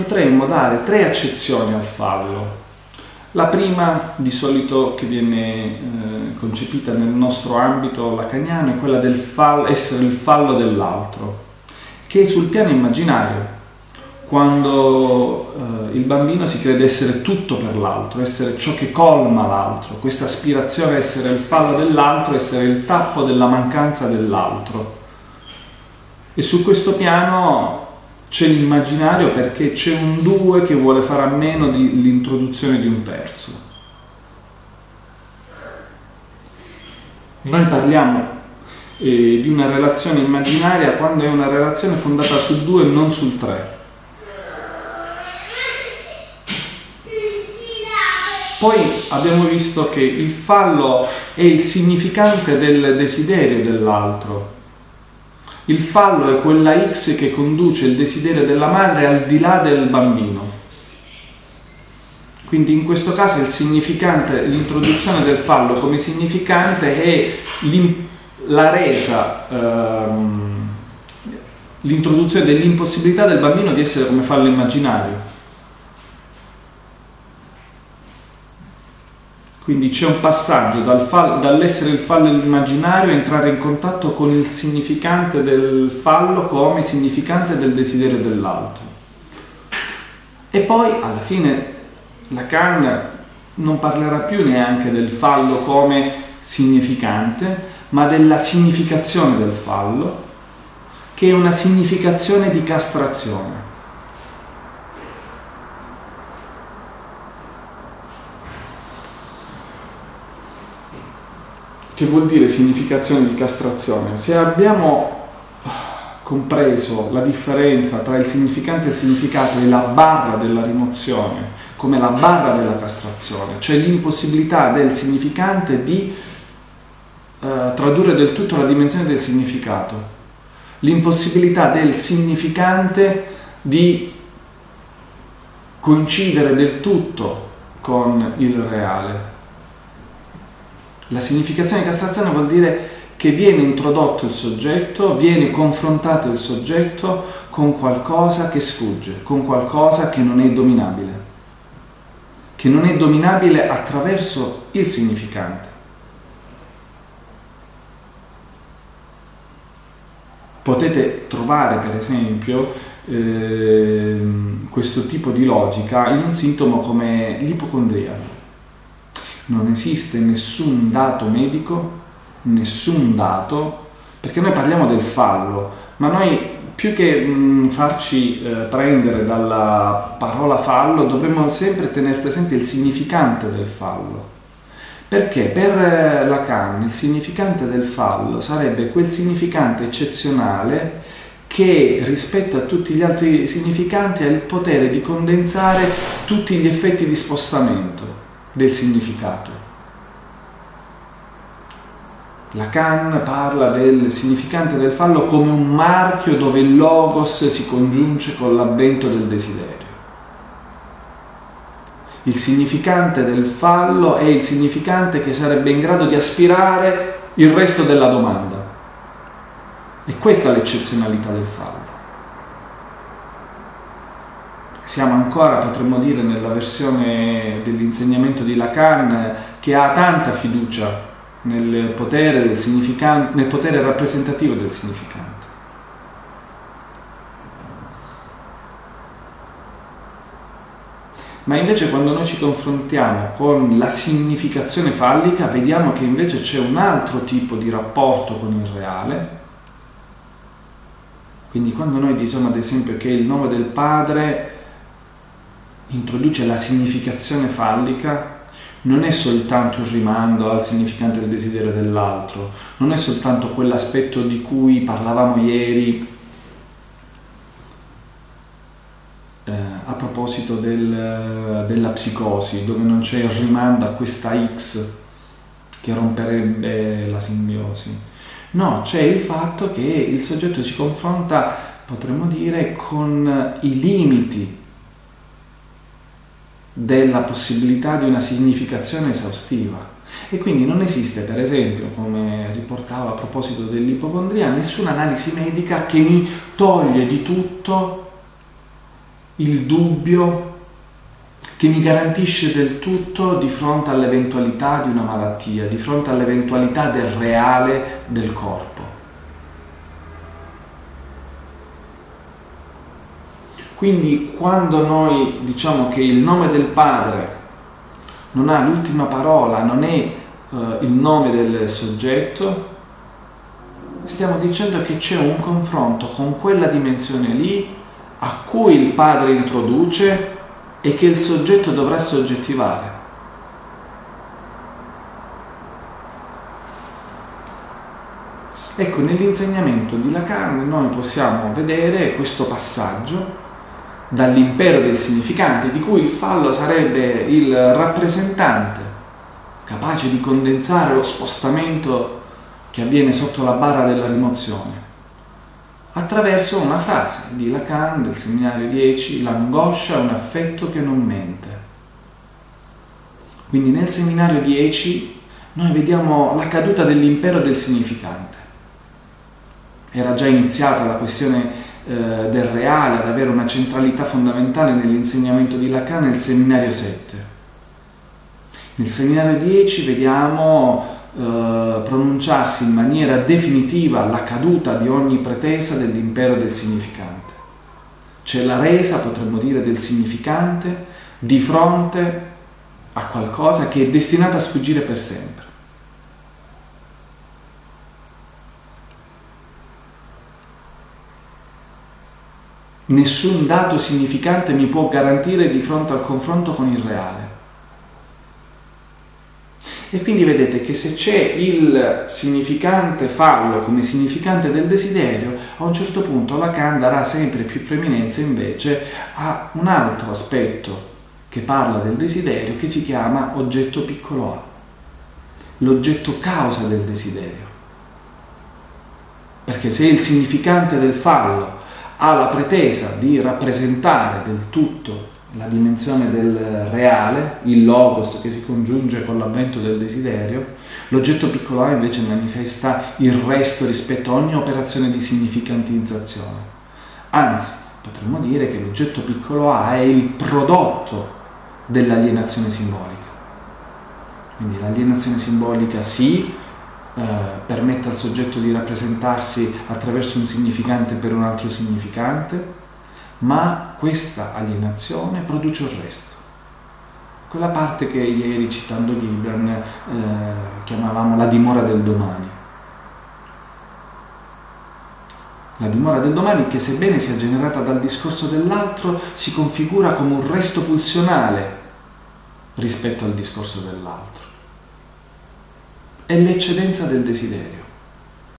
Potremmo dare 3 accezioni al fallo. La prima, di solito, che viene concepita nel nostro ambito lacaniano, è quella del essere il fallo dell'altro, che sul piano immaginario, quando il bambino si crede essere tutto per l'altro, essere ciò che colma l'altro, questa aspirazione a essere il fallo dell'altro, essere il tappo della mancanza dell'altro. E su questo piano c'è l'immaginario perché c'è un 2 che vuole fare a meno dell'introduzione di un terzo. Noi parliamo di una relazione immaginaria quando è una relazione fondata sul 2 e non sul 3. Poi abbiamo visto che il fallo è il significante del desiderio dell'altro. Il fallo è quella X che conduce il desiderio della madre al di là del bambino. Quindi in questo caso il significante, l'introduzione del fallo come significante è l'introduzione dell'impossibilità del bambino di essere come fallo immaginario. Quindi c'è un passaggio dall'essere il fallo immaginario a entrare in contatto con il significante del fallo come significante del desiderio dell'altro. E poi alla fine Lacan non parlerà più neanche del fallo come significante, ma della significazione del fallo, che è una significazione di castrazione. Che vuol dire significazione di castrazione? Se abbiamo compreso la differenza tra il significante e il significato e la barra della rimozione come la barra della castrazione, cioè l'impossibilità del significante di tradurre del tutto la dimensione del significato, l'impossibilità del significante di coincidere del tutto con il reale. La significazione di castrazione vuol dire che viene introdotto il soggetto, viene confrontato il soggetto con qualcosa che sfugge, con qualcosa che non è dominabile attraverso il significante. Potete trovare, per esempio, questo tipo di logica in un sintomo come l'ipocondria. Non esiste nessun dato medico, perché noi parliamo del fallo, ma noi più che farci prendere dalla parola fallo dovremmo sempre tenere presente il significante del fallo. Perché per Lacan il significante del fallo sarebbe quel significante eccezionale che rispetto a tutti gli altri significanti ha il potere di condensare tutti gli effetti di spostamento del significato. Lacan parla del significante del fallo come un marchio dove il logos si congiunge con l'avvento del desiderio. Il significante del fallo è il significante che sarebbe in grado di aspirare il resto della domanda. E questa è l'eccezionalità del fallo. Siamo ancora, potremmo dire, nella versione dell'insegnamento di Lacan che ha tanta fiducia nel potere del significante, nel potere rappresentativo del significante. Ma invece quando noi ci confrontiamo con la significazione fallica, vediamo che invece c'è un altro tipo di rapporto con il reale. Quindi quando noi diciamo ad esempio che il nome del Padre introduce la significazione fallica, non è soltanto il rimando al significante del desiderio dell'altro, non è soltanto quell'aspetto di cui parlavamo ieri a proposito della psicosi, dove non c'è il rimando a questa X che romperebbe la simbiosi. No, c'è il fatto che il soggetto si confronta, potremmo dire, con i limiti della possibilità di una significazione esaustiva. E quindi non esiste, per esempio, come riportavo a proposito dell'ipocondria, nessuna analisi medica che mi toglie di tutto il dubbio che mi garantisce del tutto di fronte all'eventualità di una malattia, di fronte all'eventualità del reale del corpo. Quindi quando noi diciamo che il nome del Padre non ha l'ultima parola, non è il nome del soggetto, stiamo dicendo che c'è un confronto con quella dimensione lì a cui il Padre introduce e che il soggetto dovrà soggettivare. Ecco, nell'insegnamento di Lacan noi possiamo vedere questo passaggio dall'impero del significante, di cui il fallo sarebbe il rappresentante, capace di condensare lo spostamento che avviene sotto la barra della rimozione, attraverso una frase di Lacan del seminario 10, l'angoscia è un affetto che non mente. Quindi nel seminario 10 noi vediamo la caduta dell'impero del significante. Era già iniziata la questione del reale ad avere una centralità fondamentale nell'insegnamento di Lacan nel seminario 7. Nel seminario 10 vediamo pronunciarsi in maniera definitiva la caduta di ogni pretesa dell'impero del significante. C'è la resa, potremmo dire, del significante di fronte a qualcosa che è destinato a sfuggire per sempre. Nessun dato significante mi può garantire di fronte al confronto con il reale. E quindi vedete che se c'è il significante fallo come significante del desiderio, a un certo punto Lacan darà sempre più preeminenza invece a un altro aspetto che parla del desiderio, che si chiama oggetto piccolo a, l'oggetto causa del desiderio. Perché se il significante del fallo ha la pretesa di rappresentare del tutto la dimensione del reale, il logos che si congiunge con l'avvento del desiderio, l'oggetto piccolo a invece manifesta il resto rispetto a ogni operazione di significantizzazione. Anzi, potremmo dire che l'oggetto piccolo a è il prodotto dell'alienazione simbolica. Quindi l'alienazione simbolica permette al soggetto di rappresentarsi attraverso un significante per un altro significante, ma questa alienazione produce il resto. Quella parte che ieri, citando Gibran, chiamavamo la dimora del domani. La dimora del domani che, sebbene sia generata dal discorso dell'altro, si configura come un resto pulsionale rispetto al discorso dell'altro. È l'eccedenza del desiderio.